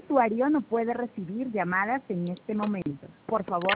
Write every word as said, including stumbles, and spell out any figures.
usuario no puede recibir llamadas en este momento. Por favor,